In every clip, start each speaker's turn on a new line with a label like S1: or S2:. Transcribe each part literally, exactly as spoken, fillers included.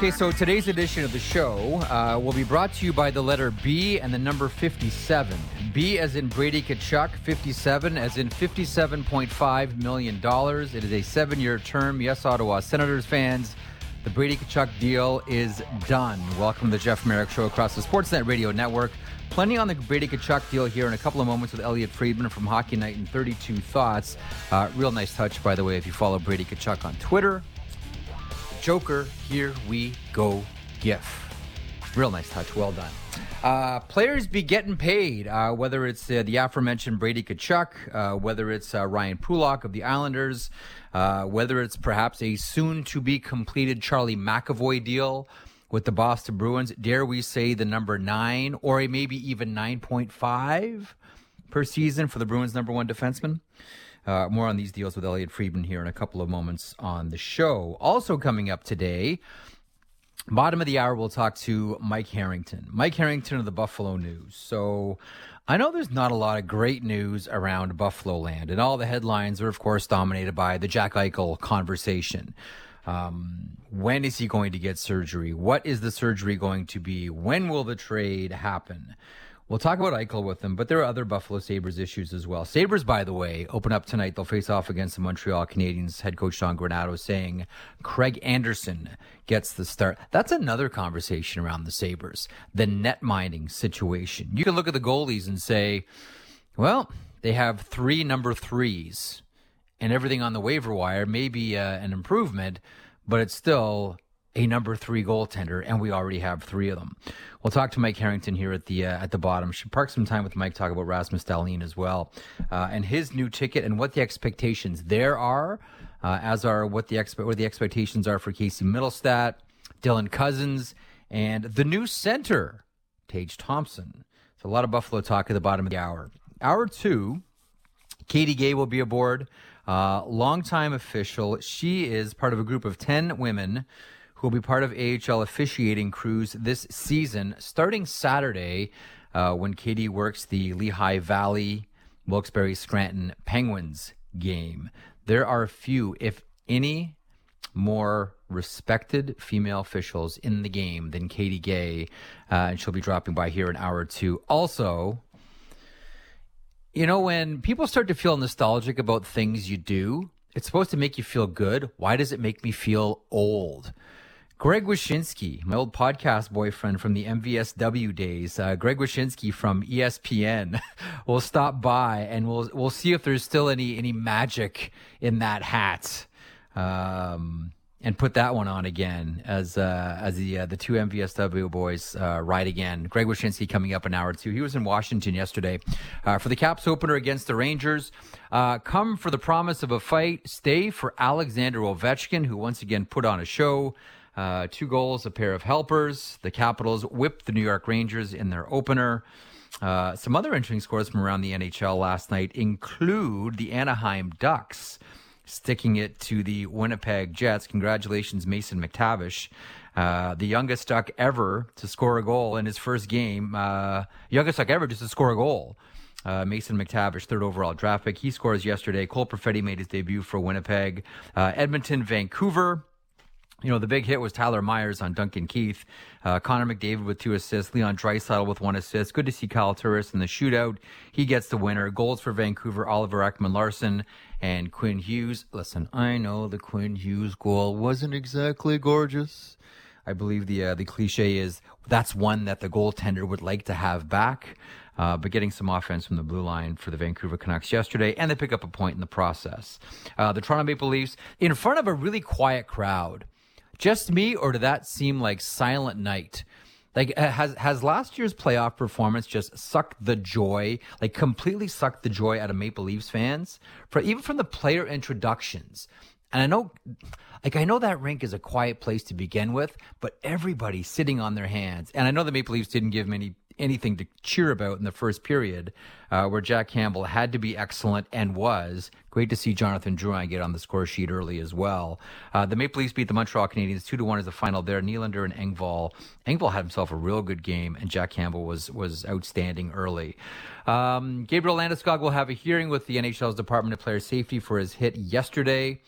S1: Okay, so today's edition of the show uh, will be brought to you by the letter B and the number fifty-seven. B as in Brady Tkachuk, fifty-seven as in fifty-seven point five million dollars. It is a seven-year term. Yes, Ottawa Senators fans, the Brady Tkachuk deal is done. Welcome to the Jeff Merrick Show across the Sportsnet Radio Network. Plenty on the Brady Tkachuk deal here in a couple of moments with Elliot Friedman from Hockey Night and thirty-two Thoughts. Uh, real nice touch, by the way, if you follow Brady Tkachuk on Twitter. Joker, here we go, GIF. Real nice touch. Well done. Uh, players be getting paid, uh, whether it's uh, the aforementioned Brady Tkachuk, uh, whether it's uh, Ryan Pulock of the Islanders, uh, whether it's perhaps a soon-to-be-completed Charlie McAvoy deal with the Boston Bruins. Dare we say the number nine or a maybe even nine point five per season for the Bruins' number one defenseman? Uh, more on these deals with Elliot Friedman here in a couple of moments on the show. Also coming up today, bottom of the hour, we'll talk to Mike Harrington. Mike Harrington of the Buffalo News. So I know there's not a lot of great news around Buffalo land, and all the headlines are, of course, dominated by the Jack Eichel conversation. Um, when is he going to get surgery? What is the surgery going to be? When will the trade happen? We'll talk about Eichel with them, but there are other Buffalo Sabres issues as well. Sabres, by the way, open up tonight. They'll face off against the Montreal Canadiens. Head coach John Granato saying Craig Anderson gets the start. That's another conversation around the Sabres, the net mining situation. You can look at the goalies and say, well, they have three number threes, and everything on the waiver wire may be uh, an improvement, but it's still a number three goaltender, and we already have three of them. We'll talk to Mike Harrington here at the uh, at the bottom. Should park some time with Mike, talk about Rasmus Dahlin as well, uh, and his new ticket and what the expectations there are, uh, as are what the expe- what the expectations are for Casey Mittelstadt, Dylan Cousins, and the new center, Tage Thompson. So a lot of Buffalo talk at the bottom of the hour. Hour two, Katie Gay will be aboard, uh, longtime official. She is part of a group of ten women who will be part of A H L officiating crews this season, starting Saturday uh, when Katie works the Lehigh Valley, Wilkes-Barre, Scranton Penguins game. There are few, if any, more respected female officials in the game than Katie Gay, uh, and she'll be dropping by here in hour two. Also, you know, when people start to feel nostalgic about things you do, it's supposed to make you feel good. Why does it make me feel old? Greg Wyshynski, my old podcast boyfriend from the M V S W days, uh, Greg Wyshynski from E S P N, will stop by and we'll we'll see if there's still any any magic in that hat, um, and put that one on again as uh, as the uh, the two M V S W boys uh, ride again. Greg Wyshynski coming up an hour or two. He was in Washington yesterday uh, for the Caps opener against the Rangers. Uh, come for the promise of a fight. Stay for Alexander Ovechkin, who once again put on a show. Uh, two goals, a pair of helpers. The Capitals whipped the New York Rangers in their opener. Uh, some other interesting scores from around the N H L last night include the Anaheim Ducks sticking it to the Winnipeg Jets. Congratulations, Mason McTavish, uh, the youngest Duck ever to score a goal in his first game. Uh, youngest Duck ever just to score a goal. Uh, Mason McTavish, third overall draft pick. He scores yesterday. Cole Perfetti made his debut for Winnipeg. Uh, Edmonton, Vancouver. You know, the big hit was Tyler Myers on Duncan Keith. Uh, Connor McDavid with two assists. Leon Draisaitl with one assist. Good to see Kyle Turris in the shootout. He gets the winner. Goals for Vancouver, Oliver Ekman-Larsson and Quinn Hughes. Listen, I know the Quinn Hughes goal wasn't exactly gorgeous. I believe the uh, the cliche is that's one that the goaltender would like to have back. Uh, but getting some offense from the blue line for the Vancouver Canucks yesterday, and they pick up a point in the process. Uh, the Toronto Maple Leafs, in front of a really quiet crowd. Just me, or did that seem like Silent Night? Like, has has last year's playoff performance just sucked the joy, like completely sucked the joy out of Maple Leafs fans? For even from the player introductions. And I know, like, I know that rink is a quiet place to begin with, but everybody's sitting on their hands. And I know the Maple Leafs didn't give many anything to cheer about in the first period, uh, where Jack Campbell had to be excellent and was. Great to see Jonathan Drouin get on the score sheet early as well. Uh, the Maple Leafs beat the Montreal Canadiens two to one as the final there. Nylander and Engvall. Engvall had himself a real good game, and Jack Campbell was was outstanding early. Um, Gabriel Landeskog will have a hearing with the N H L's Department of Player Safety for his hit yesterday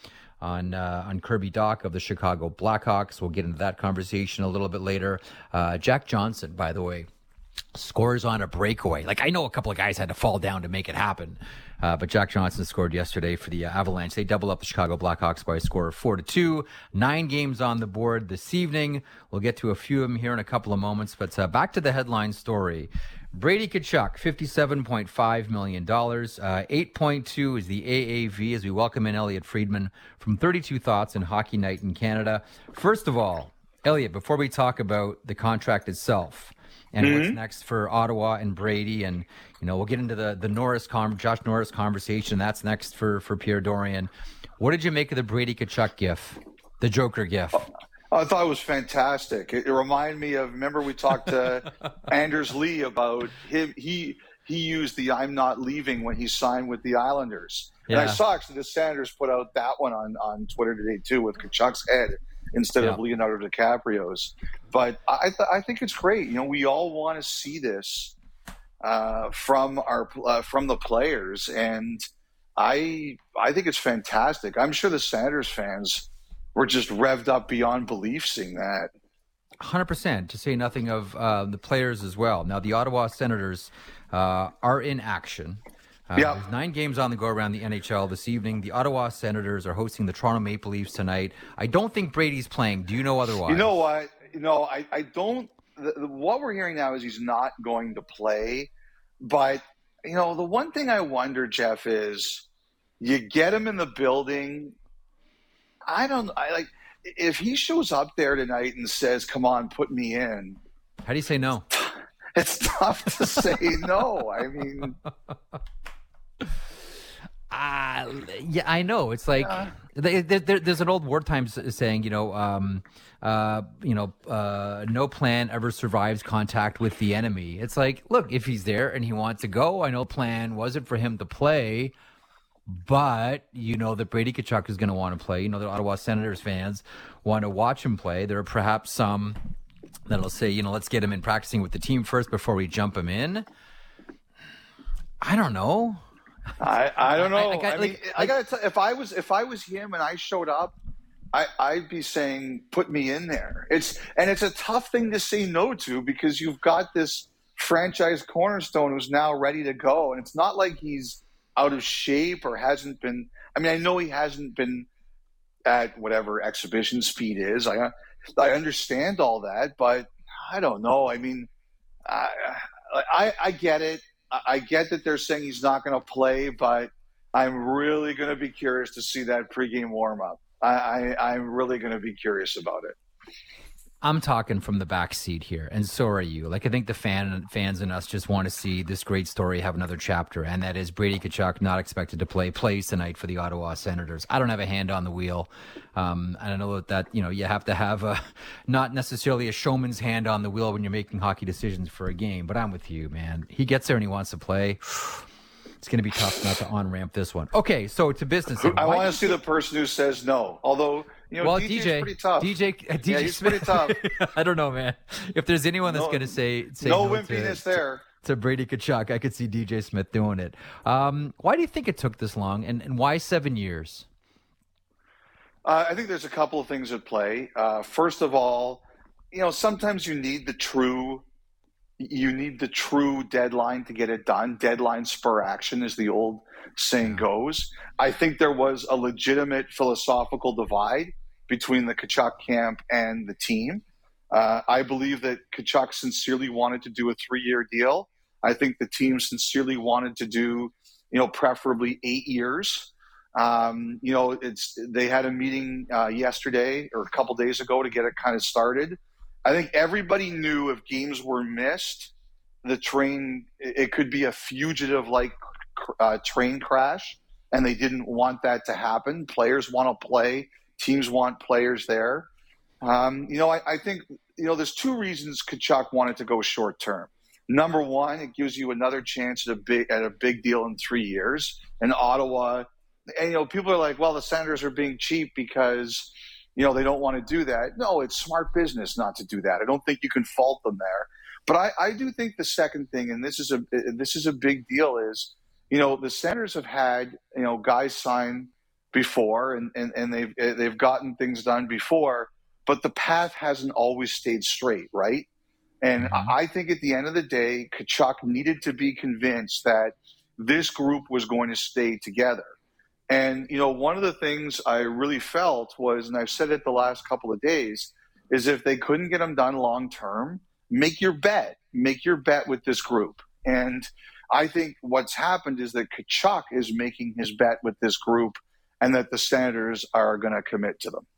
S1: on uh, on Kirby Dach of the Chicago Blackhawks. We'll get into that conversation a little bit later. Uh, Jack Johnson, by the way, scores on a breakaway. Like, I know a couple of guys had to fall down to make it happen. Uh, but Jack Johnson scored yesterday for the uh, Avalanche. They double up the Chicago Blackhawks by a score of four to two. Nine games on the board this evening. We'll get to a few of them here in a couple of moments. But uh, back to the headline story. Brady Tkachuk, fifty-seven point five million dollars. Uh, eight point two is the A A V as we welcome in Elliot Friedman from thirty-two Thoughts and Hockey Night in Canada. First of all, Elliot, before we talk about the contract itself, and mm-hmm. what's next for Ottawa and Brady, and you know we'll get into the the Norris con- Josh Norris conversation. That's next for for Pierre Dorion. What did you make of the Brady Tkachuk gif, the Joker gif?
S2: Oh, I thought it was fantastic. It, it reminded me of remember we talked to Anders Lee about him. He he used the "I'm not leaving" when he signed with the Islanders. Yeah. And I saw actually the Sanders put out that one on on Twitter today too with Tkachuk's head instead yeah. of Leonardo DiCaprio's. But I, th- I think it's great. You know, we all want to see this uh, from our uh, from the players, and I I think it's fantastic. I'm sure the Sanders fans were just revved up beyond belief seeing that.
S1: one hundred percent, to say nothing of uh, the players as well. Now, the Ottawa Senators uh, are in action. Uh,
S2: yeah.
S1: There's nine games on the go around the N H L this evening. The Ottawa Senators are hosting the Toronto Maple Leafs tonight. I don't think Brady's playing. Do you know otherwise?
S2: You know what? You know, I, I don't the, the, – what we're hearing now is he's not going to play. But, you know, the one thing I wonder, Jeff, is you get him in the building. I don't – I like if he shows up there tonight and says, come on, put me in.
S1: How do you say no?
S2: It's tough to say no. I mean –
S1: Uh, yeah, I know. It's like yeah. they, they, there's an old wartime saying, you know, um, uh, you know, uh, no plan ever survives contact with the enemy. It's like, look, if he's there and he wants to go, I know plan wasn't for him to play, but you know that Brady Tkachuk is going to want to play. You know, the Ottawa Senators fans want to watch him play. There are perhaps some that'll say, you know, let's get him in practicing with the team first before we jump him in. I don't know.
S2: I, I don't know. I, I, got,
S1: I
S2: mean,
S1: like,
S2: I gotta tell, if I was if I was him and I showed up, I, I'd be saying put me in there. It's and it's a tough thing to say no to because you've got this franchise cornerstone who's now ready to go, and it's not like he's out of shape or hasn't been. I mean, I know he hasn't been at whatever exhibition speed is. I I understand all that, but I don't know. I mean, I I, I get it. I get that they're saying he's not going to play, but I'm really going to be curious to see that pregame warm-up. I, I, I'm really going to be curious about it.
S1: I'm talking from the back seat here, and so are you. Like, I think the fan fans and us just want to see this great story have another chapter, and that is Brady Tkachuk, not expected to play, plays tonight for the Ottawa Senators. I don't have a hand on the wheel. Um, and I know that, that, you know, you have to have a, not necessarily a showman's hand on the wheel when you're making hockey decisions for a game, but I'm with you, man. He gets there and he wants to play. It's going to be tough not to on-ramp this one. Okay, so to business.
S2: I want to see the person who says no, although... You know,
S1: well,
S2: D J's
S1: D J,
S2: pretty tough.
S1: D J, uh, D J
S2: yeah, he's
S1: Smith.
S2: pretty tough.
S1: I don't know, man. If there's anyone that's
S2: no,
S1: going to say say
S2: no,
S1: no
S2: wimpiness
S1: to,
S2: there
S1: to, to Brady Tkachuk, I could see D J Smith doing it. Um, why do you think it took this long, and, and why seven years?
S2: Uh, I think there's a couple of things at play. Uh, first of all, you know, sometimes you need the true, you need the true deadline to get it done. Deadline spur action, as the old saying goes. I think there was a legitimate philosophical divide between the Tkachuk camp and the team. Uh, I believe that Tkachuk sincerely wanted to do a three-year deal. I think the team sincerely wanted to do, you know, preferably eight years. Um, you know, it's they had a meeting uh, yesterday or a couple days ago to get it kind of started. I think everybody knew if games were missed, the train, it could be a fugitive-like uh, train crash, and they didn't want that to happen. Players want to play. Teams want players there. Um, you know, I, I think, you know, there's two reasons Tkachuk wanted to go short term. Number one, it gives you another chance at a big at a big deal in three years. And Ottawa, and, you know, people are like, well, the Senators are being cheap because, you know, they don't want to do that. No, it's smart business not to do that. I don't think you can fault them there. But I, I do think the second thing, and this is a this is a big deal, is, you know, the Senators have had, you know, guys sign before, and, and, and they've they've gotten things done before, but the path hasn't always stayed straight, right? And
S1: Mm-hmm.
S2: I think at the end of the day, Tkachuk needed to be convinced that this group was going to stay together. And, you know, one of the things I really felt was, and I've said it the last couple of days, is if they couldn't get them done long term, make your bet. Make your bet with this group. And I think what's happened is that Tkachuk is making his bet with this group, and that the Senators are going to commit to them.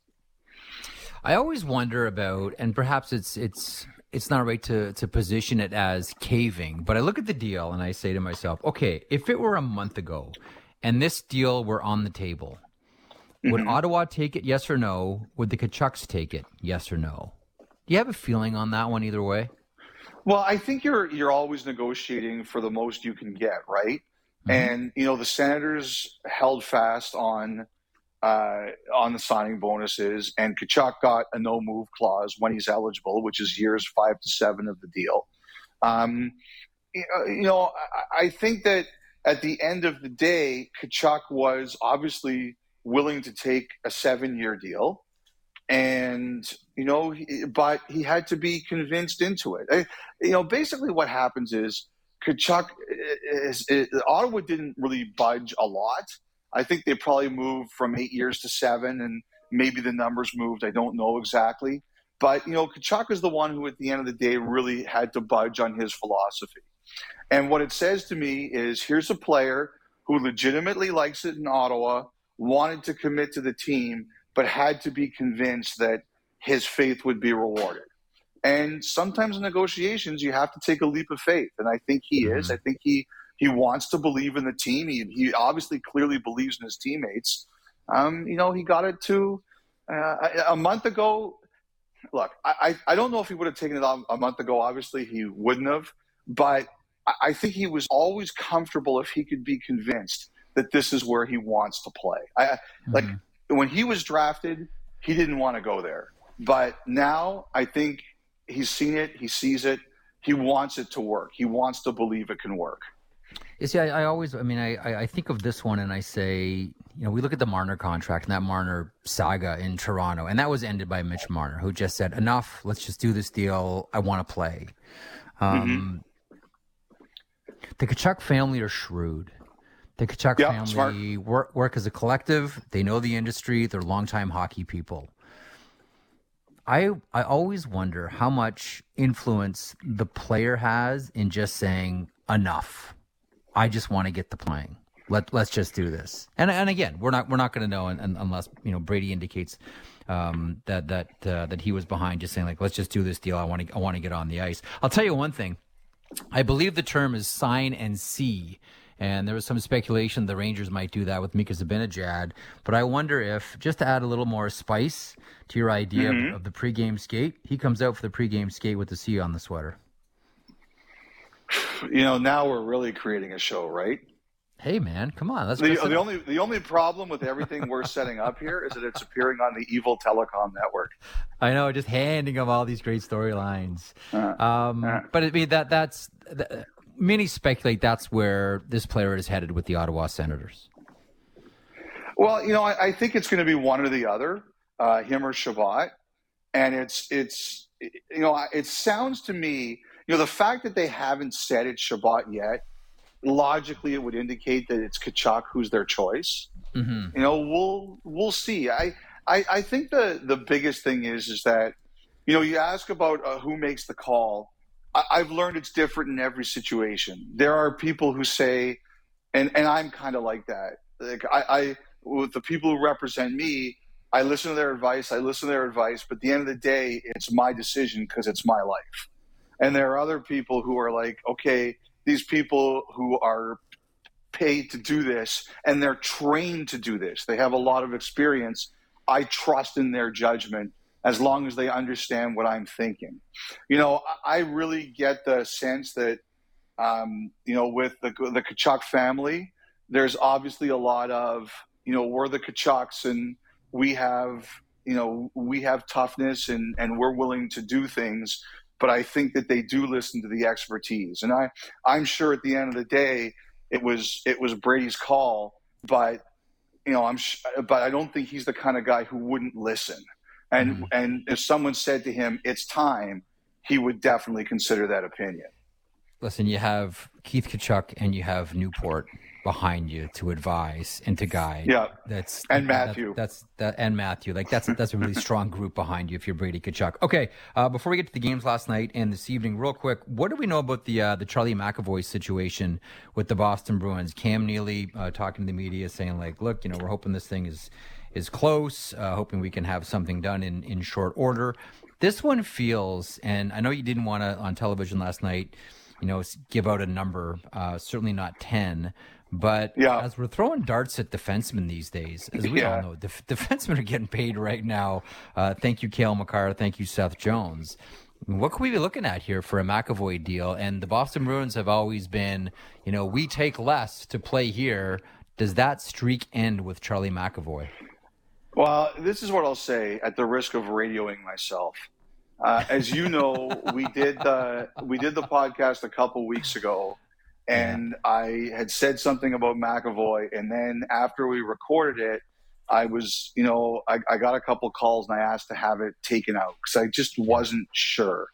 S1: I always wonder about, and perhaps it's it's it's not right to, to position it as caving, but I look at the deal and I say to myself, okay, if it were a month ago and this deal were on the table, mm-hmm. would Ottawa take it, yes or no? Would the Tkachuks take it, yes or no? Do you have a feeling on that one either way?
S2: Well, I think you're you're always negotiating for the most you can get, right? Mm-hmm. And, you know, the Senators held fast on uh, on the signing bonuses, and Tkachuk got a no-move clause when he's eligible, which is years five to seven of the deal. Um, you know, I, I think that at the end of the day, Tkachuk was obviously willing to take a seven-year deal. And, you know, but he had to be convinced into it. I, you know, basically what happens is Tkachuk, is, is, Ottawa didn't really budge a lot. I think they probably moved from eight years to seven, and maybe the numbers moved. I don't know exactly. But, you know, Tkachuk is the one who at the end of the day really had to budge on his philosophy. And what it says to me is, here's a player who legitimately likes it in Ottawa, wanted to commit to the team, but had to be convinced that his faith would be rewarded. And sometimes in negotiations, you have to take a leap of faith. And I think he is. I think he he wants to believe in the team. He, he obviously clearly believes in his teammates. Um, you know, he got it to uh, a month ago. Look, I, I don't know if he would have taken it on a month ago. Obviously, he wouldn't have. But I think he was always comfortable if he could be convinced that this is where he wants to play. I, mm-hmm. Like, when he was drafted, he didn't want to go there. But now I think he's seen it. He sees it. He wants it to work. He wants to believe it can work.
S1: You see, I, I always, I mean, I, I think of this one and I say, you know, we look at the Marner contract and that Marner saga in Toronto, and that was ended by Mitch Marner, who just said, enough, let's just do this deal. I want to play. Um, mm-hmm. The Tkachuk family are shrewd. The Tkachuk
S2: yeah,
S1: family work, work as a collective. They know the industry. They're longtime hockey people. I I always wonder how much influence the player has in just saying, enough. I just want to get the playing. Let let's just do this. And and again, we're not we're not going to know un, un, unless you know Brady indicates um, that that uh, that he was behind, just saying like, let's just do this deal. I want to I want to get on the ice. I'll tell you one thing. I believe the term is sign and see. And there was some speculation the Rangers might do that with Mika Zibanejad. But I wonder if, just to add a little more spice to your idea mm-hmm. of, of the pregame skate, he comes out for the pregame skate with the C on the sweater.
S2: You know, now we're really creating a show, right?
S1: Hey, man, come on. Let's
S2: the, the only the only problem with everything we're setting up here is that it's appearing on the evil telecom network.
S1: I know, just handing them all these great storylines. Uh, um, uh, but I mean, that that's... That, many speculate that's where this player is headed with the Ottawa Senators.
S2: Well, you know, I, I think it's going to be one or the other, uh, him or Chabot. And it's, it's, you know, it sounds to me, you know, the fact that they haven't said it's Chabot yet, logically it would indicate that it's Tkachuk who's their choice. Mm-hmm. You know, we'll, we'll see. I, I, I think the, the biggest thing is, is that, you know, you ask about uh, who makes the call. I've learned it's different in every situation. There are people who say, and, and I'm kind of like that. Like I, I, with the people who represent me, I listen to their advice. I listen to their advice, but at the end of the day, it's my decision because it's my life. And there are other people who are like, okay, these people who are paid to do this and they're trained to do this. They have a lot of experience. I trust in their judgment, as long as they understand what I'm thinking. You know, I really get the sense that, um, you know, with the, the Tkachuk family, there's obviously a lot of, you know, we're the Tkachuks and we have, you know, we have toughness and, and we're willing to do things. But I think that they do listen to the expertise. And I, I'm sure at the end of the day, it was, it was Brady's call, but you know, I'm, sh- but I don't think he's the kind of guy who wouldn't listen. And mm-hmm. and if someone said to him, "It's time," he would definitely consider that opinion.
S1: Listen, you have Keith Tkachuk and you have Newport behind you to advise and to guide.
S2: Yeah,
S1: that's
S2: and Matthew.
S1: That, that's that and Matthew. Like that's that's a really strong group behind you if you're Brady Tkachuk. Okay, uh, before we get to the games last night and this evening, real quick, what do we know about the uh, the Charlie McAvoy situation with the Boston Bruins? Cam Neely uh, talking to the media, saying like, "Look, you know, we're hoping this thing is is close, uh, hoping we can have something done in in short order." This one feels, and I know you didn't want to on television last night, you know, give out a number, uh, certainly not ten. But
S2: yeah.
S1: as we're throwing darts at defensemen these days, as we yeah. all know, def- defensemen are getting paid right now. Uh, thank you, Cale Makar. Thank you, Seth Jones. What could we be looking at here for a McAvoy deal? And the Boston Bruins have always been, you know, we take less to play here. Does that streak end with Charlie McAvoy?
S2: Well, this is what I'll say at the risk of radioing myself. Uh, as you know, we did the we did the podcast a couple weeks ago, and yeah. I had said something about McAvoy, and then after we recorded it, I was, you know, I, I got a couple calls and I asked to have it taken out because I just wasn't sure.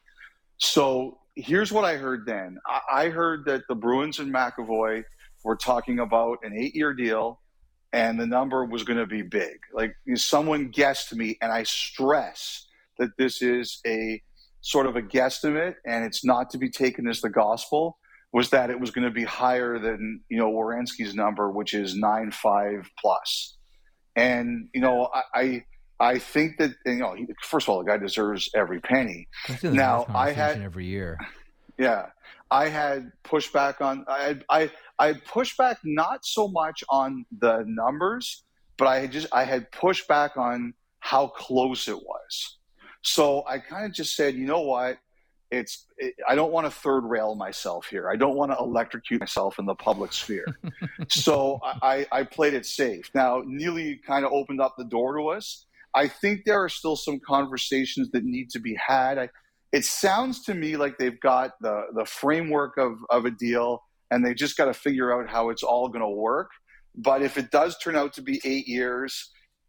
S2: So here's what I heard then. I, I heard that the Bruins and McAvoy were talking about an eight-year deal, and the number was going to be big. Like someone guessed me, and I stress that this is a sort of a guesstimate, and it's not to be taken as the gospel, was that it was going to be higher than, you know, Werenski's number, which is nine five plus. And, you know, I, I, I think that, you know, first of all, the guy deserves every penny. Now, I had
S1: every year.
S2: Yeah. I had pushback on, I, I, I pushed back not so much on the numbers, but I had just, I had pushed back on how close it was. So I kind of just said, you know what? It's it, I don't want to third rail myself here. I don't want to electrocute myself in the public sphere. So I, I played it safe. Now, Neely kind of opened up the door to us. I think there are still some conversations that need to be had. I, it sounds to me like they've got the, the framework of, of a deal, and they just got to figure out how it's all going to work. But if it does turn out to be eight years,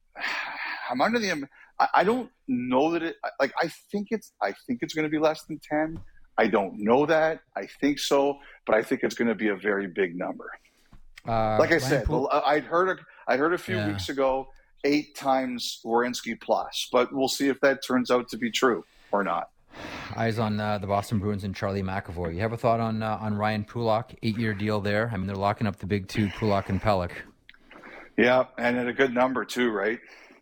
S2: I'm under the I don't know that it like I think it's I think it's going to be less than ten. I don't know that. I think so, but I think it's going to be a very big number. Uh, like I said, Pool- I'd heard a, I'd heard a few yeah. weeks ago eight times Werenski plus, but we'll see if that turns out to be true or not.
S1: Eyes on uh, the Boston Bruins and Charlie McAvoy. You have a thought on uh, on Ryan Pulock, eight-year deal there? I mean, they're locking up the big two, Pulock and Pelech.
S2: Yeah, and at a good number too, right?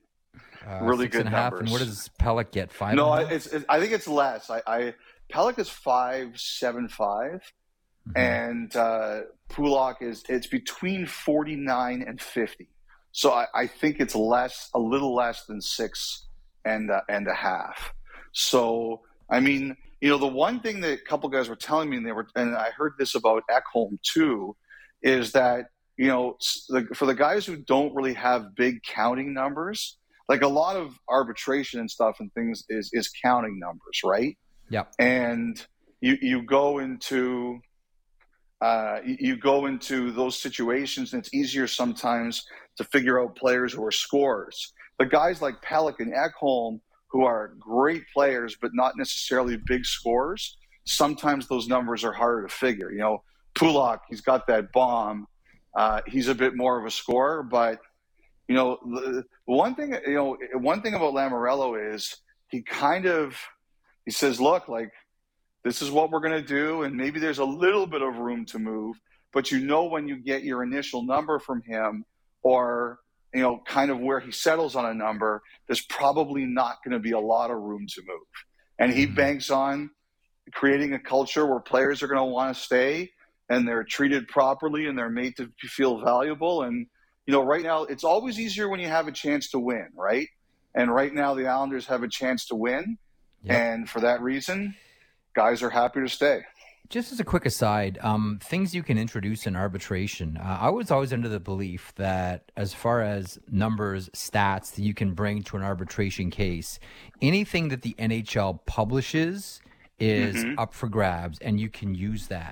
S1: Uh,
S2: really
S1: six
S2: good
S1: and a half.
S2: numbers.
S1: And what does Pelech get? Five?
S2: No, it's, it's. I think it's less. I, I Pelech is five seven five, mm-hmm. and uh, Pulock is it's between forty nine and fifty. So I, I think it's less, a little less than six and uh, and a half. So I mean, you know, the one thing that a couple guys were telling me, and they were, and I heard this about Ekholm too, is that you know, the, for the guys who don't really have big counting numbers. Like a lot of arbitration and stuff and things is, is counting numbers, right?
S1: Yeah.
S2: And you, you go into uh, you go into those situations, and it's easier sometimes to figure out players who are scorers. But guys like Pelech and Ekholm, who are great players but not necessarily big scorers, sometimes those numbers are harder to figure. You know, Pulock, he's got that bomb. Uh, he's a bit more of a scorer, but you know, the one thing, you know, one thing about Lamoriello is he kind of, he says, look, like, this is what we're going to do. And maybe there's a little bit of room to move, but you know, when you get your initial number from him or, you know, kind of where he settles on a number, there's probably not going to be a lot of room to move. And he mm-hmm. banks on creating a culture where players are going to want to stay and they're treated properly and they're made to feel valuable. And, you know, right now, it's always easier when you have a chance to win, right? And right now, the Islanders have a chance to win. Yep. And for that reason, guys are happy to stay.
S1: Just as a quick aside, um, things you can introduce in arbitration. Uh, I was always under the belief that as far as numbers, stats that you can bring to an arbitration case, anything that the N H L publishes is mm-hmm. up for grabs, and you can use that.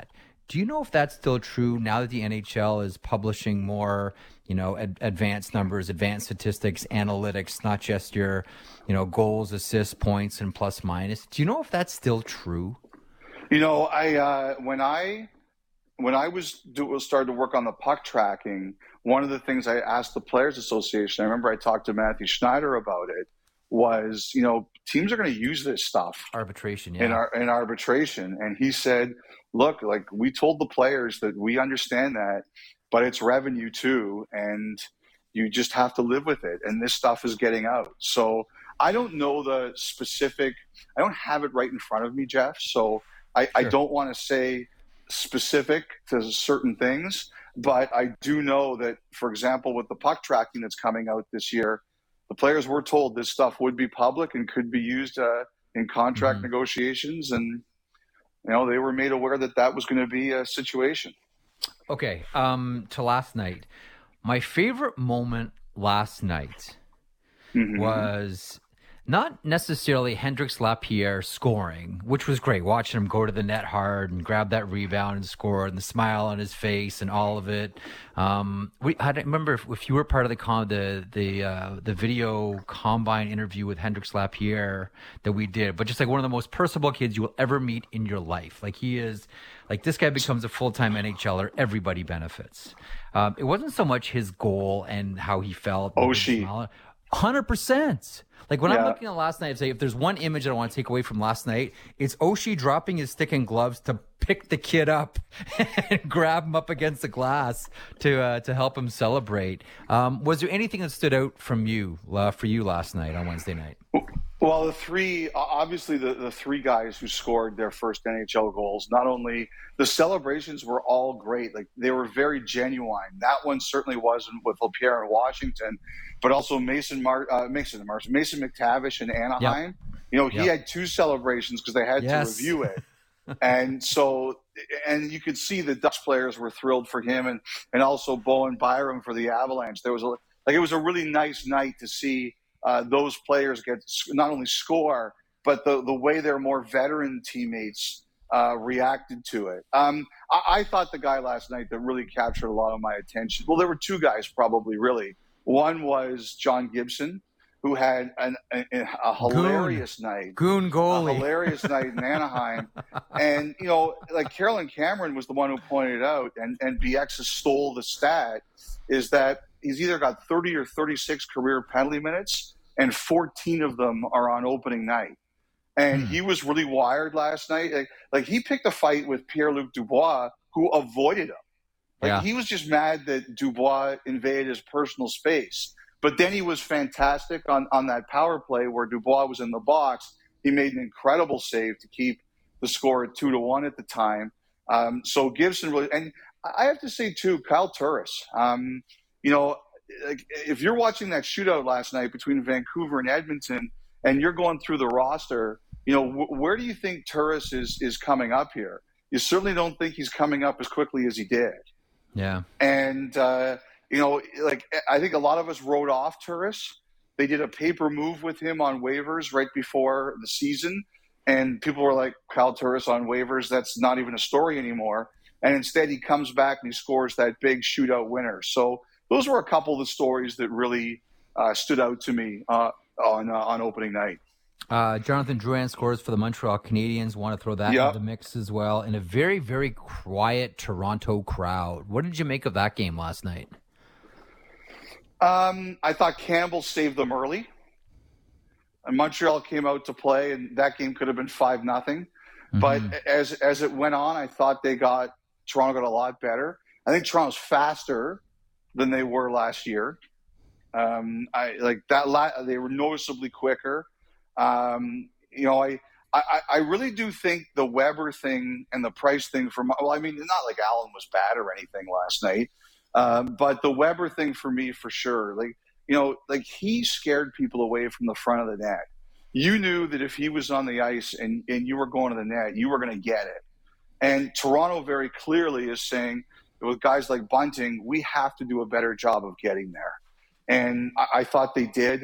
S1: Do you know if that's still true now that the N H L is publishing more, you know, ad- advanced numbers, advanced statistics, analytics, not just your, you know, goals, assists, points, and plus minus? Do you know if that's still true?
S2: You know, I uh, when I when I was do, started to work on the puck tracking, one of the things I asked the Players Association, I remember I talked to Matthew Schneider about it, was, you know, teams are going to use this stuff
S1: arbitration, yeah.
S2: in our in arbitration, and he said, look, like, we told the players that we understand that, but it's revenue too, and you just have to live with it. And this stuff is getting out. So I don't know the specific. I don't have it right in front of me, Jeff. So I, sure. I don't want to say specific to certain things, but I do know that, for example, with the puck tracking that's coming out this year, the players were told this stuff would be public and could be used uh, in contract mm-hmm. negotiations, and you know, they were made aware that that was going to be a situation.
S1: Okay, um, to last night. My favorite moment last night mm-hmm. was not necessarily Hendrix Lapierre scoring, which was great, watching him go to the net hard and grab that rebound and score, and the smile on his face and all of it. Um, we I don't remember if, if you were part of the com, the the uh, the video combine interview with Hendrix Lapierre that we did, but just like one of the most personable kids you will ever meet in your life. Like he is, like this guy becomes a full-time NHLer, everybody benefits. Um, it wasn't so much his goal and how he felt.
S2: Oshie.
S1: one hundred percent. Like when
S2: yeah.
S1: I'm looking at last night, I'd say if there's one image that I want to take away from last night, it's Oshie dropping his stick and gloves to pick the kid up and grab him up against the glass to uh, to help him celebrate. Um, was there anything that stood out from you uh, for you last night on Wednesday night?
S2: Well, the three, obviously the, the three guys who scored their first N H L goals, not only the celebrations were all great, like they were very genuine. That one certainly wasn't with Lapierre in Washington, but also Mason Mar- uh, Mason Mar- Mason McTavish in Anaheim. Yep. You know, he yep. had two celebrations because they had
S1: yes.
S2: to review it. And so, and you could see the Dutch players were thrilled for him, and, and also Bowen Byram for the Avalanche. There was a, like, it was a really nice night to see Uh, those players get not only score, but the, the way their more veteran teammates uh, reacted to it. Um, I, I thought the guy last night that really captured a lot of my attention, well, there were two guys probably really. One was John Gibson, who had an, a, a hilarious
S1: Goon.
S2: night.
S1: Goon goalie.
S2: A hilarious night in Anaheim. And, you know, like Carolyn Cameron was the one who pointed out, and, and B X stole the stat, is that he's either got thirty or thirty-six career penalty minutes, and fourteen of them are on opening night. And hmm. he was really wired last night. Like, like he picked a fight with Pierre-Luc Dubois, who avoided him. Like yeah. he was just mad that Dubois invaded his personal space. But then he was fantastic on, on that power play where Dubois was in the box. He made an incredible save to keep the score at two to one at the time. Um, so Gibson really, and I have to say too, Kyle Turris. Um, you know, like if you're watching that shootout last night between Vancouver and Edmonton, and you're going through the roster, you know, wh- where do you think Turris is is coming up here? You certainly don't think he's coming up as quickly as he did.
S1: Yeah,
S2: and. Uh, You know, like I think a lot of us wrote off Turris. They did a paper move with him on waivers right before the season, and people were like, Kyle Turris on waivers, that's not even a story anymore. And instead he comes back and he scores that big shootout winner. So those were a couple of the stories that really uh, stood out to me uh, on uh, on opening night.
S1: Uh, Jonathan Drouin scores for the Montreal Canadiens. Want to throw that
S2: yep.
S1: into the mix as well. In a very, very quiet Toronto crowd. What did you make of that game last night?
S2: Um, I thought Campbell saved them early. And Montreal came out to play, and that game could have been five nothing. Mm-hmm. But as as it went on, I thought they got Toronto got a lot better. I think Toronto's faster than they were last year. Um, I like that. La- they were noticeably quicker. Um, you know, I, I I really do think the Weber thing and the Price thing from well, I mean, not like Allen was bad or anything last night. Um, but the Weber thing for me, for sure, like, you know, like he scared people away from the front of the net. You knew that if he was on the ice and, and you were going to the net, you were going to get it. And Toronto very clearly is saying, with guys like Bunting, we have to do a better job of getting there. And I, I thought they did.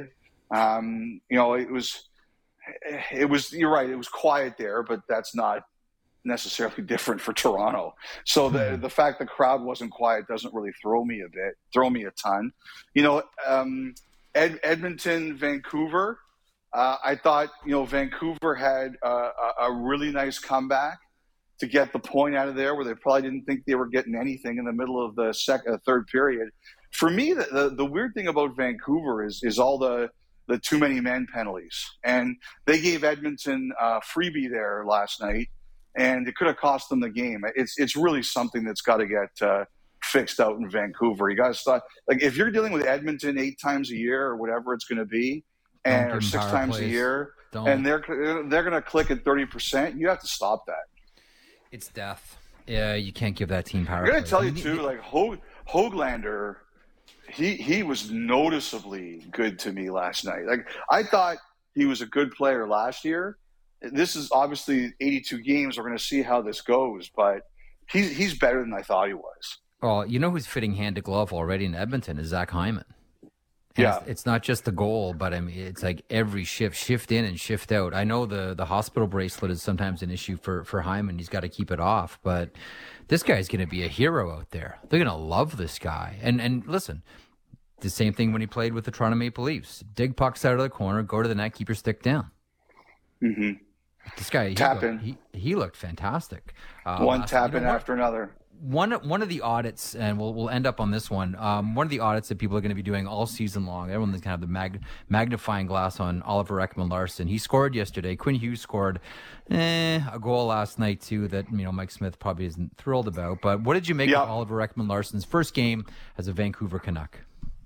S2: Um, you know, it was, it was, you're right, it was quiet there, but that's not necessarily different for Toronto. So the the fact the crowd wasn't quiet doesn't really throw me a bit, throw me a ton. You know, um, Ed, Edmonton, Vancouver. Uh, I thought you know Vancouver had a, a, a really nice comeback to get the point out of there, where they probably didn't think they were getting anything in the middle of the second, third period. For me, the, the the weird thing about Vancouver is is all the the too many men penalties, and they gave Edmonton a freebie there last night. And it could have cost them the game. It's it's really something that's got to get uh, fixed out in Vancouver. You got to start like if you're dealing with Edmonton eight times a year or whatever it's going to be, and or six times plays. a year, Don't. and they're they're going to click at thirty percent. You have to stop that.
S1: It's death. Yeah, you can't give that team power.
S2: I'm going to tell you too, like Ho- Hoglander, he he was noticeably good to me last night. Like I thought he was a good player last year. This is obviously eighty-two games. We're going to see how this goes, but he's he's better than I thought he was.
S1: Well, you know who's fitting hand to glove already in Edmonton is Zach Hyman. And
S2: yeah,
S1: it's, it's not just the goal, but I mean it's like every shift, shift in and shift out. I know the the hospital bracelet is sometimes an issue for for Hyman. He's got to keep it off, but this guy's going to be a hero out there. They're going to love this guy. And and listen, the same thing when he played with the Toronto Maple Leafs. Dig pucks out of the corner, go to the net, keep your stick down.
S2: Mm-hmm.
S1: This guy, he,
S2: tap
S1: looked, he, he looked fantastic.
S2: Uh, one tap in you know, after another.
S1: One one of the audits, and we'll we'll end up on this one. Um, one of the audits that people are going to be doing all season long. Everyone's kind of the mag, magnifying glass on Oliver Ekman-Larsson. He scored yesterday. Quinn Hughes scored eh, a goal last night too that you know Mike Smith probably isn't thrilled about. But what did you make yep. of Oliver Ekman-Larsson's first game as a Vancouver Canuck?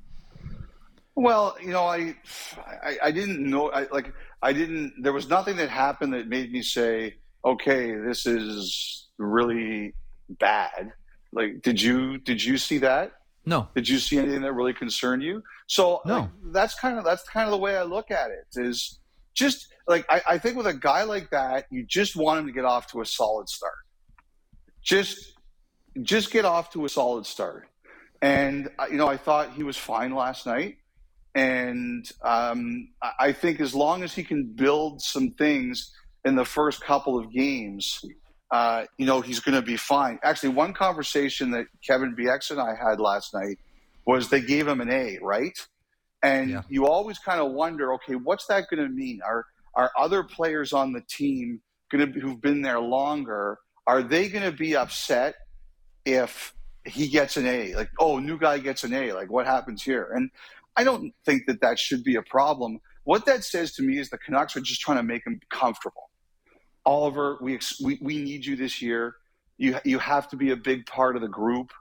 S2: Well, you know, I, I, I didn't know, I, like, I didn't, there was nothing that happened that made me say, okay, this is really bad. Like, did you, did you see that?
S1: No.
S2: Did you see anything that really concerned you? So
S1: no.
S2: like, that's kind of, that's kind of the way I look at it is just like, I, I think with a guy like that, you just want him to get off to a solid start. Just, just get off to a solid start. And, you know, I thought he was fine last night. And um, I think as long as he can build some things in the first couple of games, uh, you know, he's going to be fine. Actually, one conversation that Kevin B X and I had last night was they gave him an A, right? And yeah. you always kind of wonder, okay, what's that going to mean? Are are other players on the team going to who've been there longer? Are they going to be upset if he gets an A? Like, oh, new guy gets an A. Like, what happens here? And I don't think that that should be a problem. What that says to me is the Canucks are just trying to make him comfortable. Oliver, we we, we need you this year. You you have to be a big part of the group,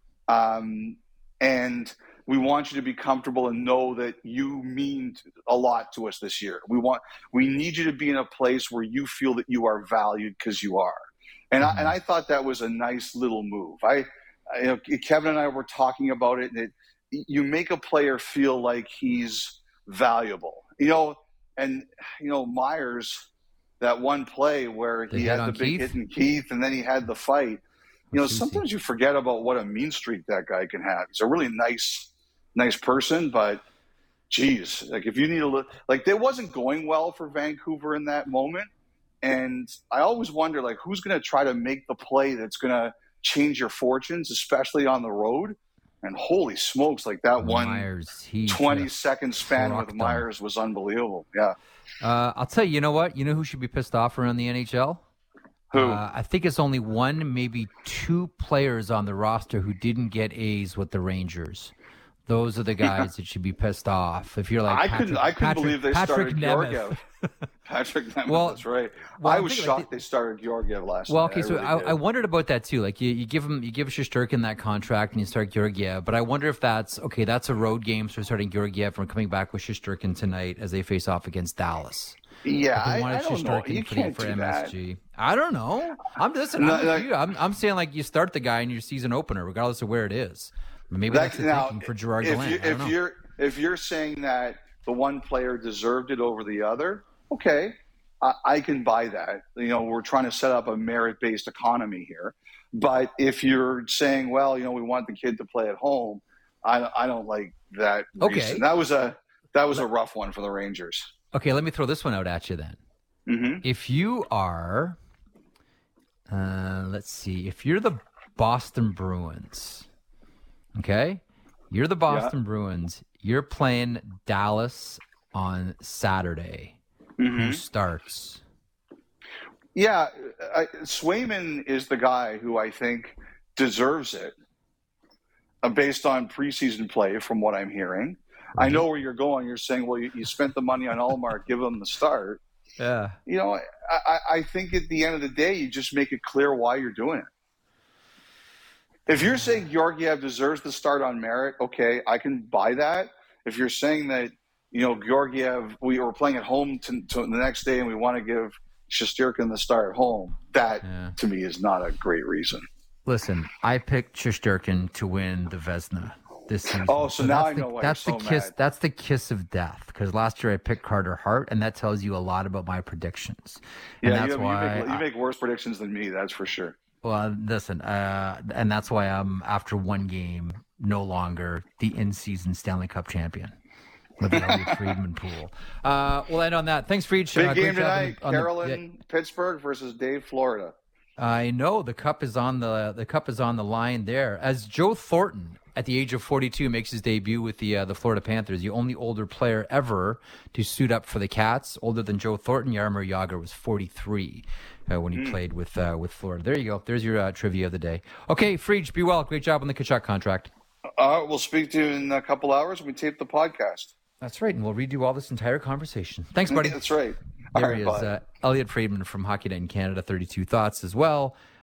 S2: um, and we want you to be comfortable and know that you mean a lot to us this year. We want we need you to be in a place where you feel that you are valued because you are. And mm-hmm. I, and I thought that was a nice little move. I, I you know, Kevin and I were talking about it, and it. You make a player feel like he's valuable, you know, and, you know, Myers, that one play where he had the big hit in Keith and then he had the fight, you know, sometimes you forget about what a mean streak that guy can have. He's a really nice, nice person, but geez, like if you need a look, like it wasn't going well for Vancouver in that moment. And I always wonder, like, who's going to try to make the play that's going to change your fortunes, especially on the road. And holy smokes, like that
S1: Myers,
S2: one twenty-second span with Myers was unbelievable. Yeah.
S1: Uh, I'll tell you, you know what? You know who should be pissed off around the N H L?
S2: Who?
S1: Uh, I think it's only one, maybe two players on the roster who didn't get A's with the Rangers. Those are the guys that should be pissed off. If you're like,
S2: I
S1: Patrick,
S2: couldn't, I couldn't
S1: Patrick,
S2: believe they
S1: Patrick
S2: started
S1: Nemeth.
S2: Georgiev. Patrick Nemeth,
S1: well,
S2: that's right.
S1: Well,
S2: I was
S1: I
S2: shocked
S1: like
S2: they started Georgiev last
S1: well,
S2: night.
S1: okay, so
S2: I,
S1: I,
S2: really
S1: I wondered about that too. Like you, you give him, you give Shesterkin that contract, and you start Georgiev. But I wonder if that's okay. That's a road game, so starting Georgiev and coming back with Shesterkin tonight as they face off against Dallas.
S2: Yeah,
S1: I,
S2: I don't know. You
S1: for,
S2: can't
S1: for
S2: do
S1: M S G.
S2: that.
S1: I don't know. I'm listening.
S2: No,
S1: I'm,
S2: like,
S1: you. I'm, I'm saying like you start the guy in your season opener, regardless of where it is. Maybe
S2: that,
S1: that's the
S2: now,
S1: thinking for Gerard
S2: if
S1: Gallant.
S2: You,
S1: I don't
S2: if
S1: know.
S2: you're if you're saying that the one player deserved it over the other, okay, I, I can buy that. You know, we're trying to set up a merit-based economy here. But if you're saying, well, you know, we want the kid to play at home, I, I don't like that
S1: okay.
S2: reason. That was a that was a rough one for the Rangers.
S1: Okay, let me throw this one out at you then.
S2: Mm-hmm.
S1: If you are Uh, let's see. If you're the Boston Bruins, okay, you're the Boston yeah. Bruins. You're playing Dallas on Saturday. Mm-hmm. Who starts?
S2: Yeah, I, Swayman is the guy who I think deserves it uh, based on preseason play from what I'm hearing. Mm-hmm. I know where you're going. You're saying, well, you, you spent the money on Ullmark, give him the start.
S1: Yeah.
S2: You know, I, I think at the end of the day, you just make it clear why you're doing it. If you're saying Georgiev deserves the start on merit, okay, I can buy that. If you're saying that, you know, Georgiev, we were playing at home to, to the next day and we want to give Shesterkin the start at home, that yeah. to me is not a great reason.
S1: Listen, I picked Shesterkin to win the Vezina this season.
S2: Oh, so, so now I know
S1: the,
S2: why
S1: that's
S2: you're
S1: the
S2: so
S1: kiss.
S2: mad.
S1: That's the kiss of death. Because last year I picked Carter Hart, and that tells you a lot about my predictions. And
S2: yeah,
S1: that's
S2: you, have,
S1: why
S2: you, make,
S1: I,
S2: you make worse predictions than me. That's for sure.
S1: Well, listen, uh, and that's why I'm after one game no longer the in-season Stanley Cup champion with the Elliot Friedman pool. Uh, we'll end on that. Thanks, Fried.
S2: Big
S1: uh,
S2: game tonight.
S1: On
S2: Carolyn,
S1: the, yeah.
S2: Pittsburgh versus Dave, Florida.
S1: I know the cup is on the the cup is on the line there. As Joe Thornton, at the age of forty-two, makes his debut with the uh, the Florida Panthers, the only older player ever to suit up for the Cats. Older than Joe Thornton, Jaromir Jagr was forty-three uh, when he mm. played with uh, with Florida. There you go. There's your uh, trivia of the day. Okay, Fried, be well. Great job on the Tkachuk contract.
S2: Uh, we'll speak to you in a couple hours when we tape the podcast.
S1: That's right, and we'll redo all this entire conversation. Thanks, buddy.
S2: That's right.
S1: There
S2: All
S1: he
S2: right,
S1: is, uh, Elliot Friedman from Hockey Night in Canada, thirty-two Thoughts as well.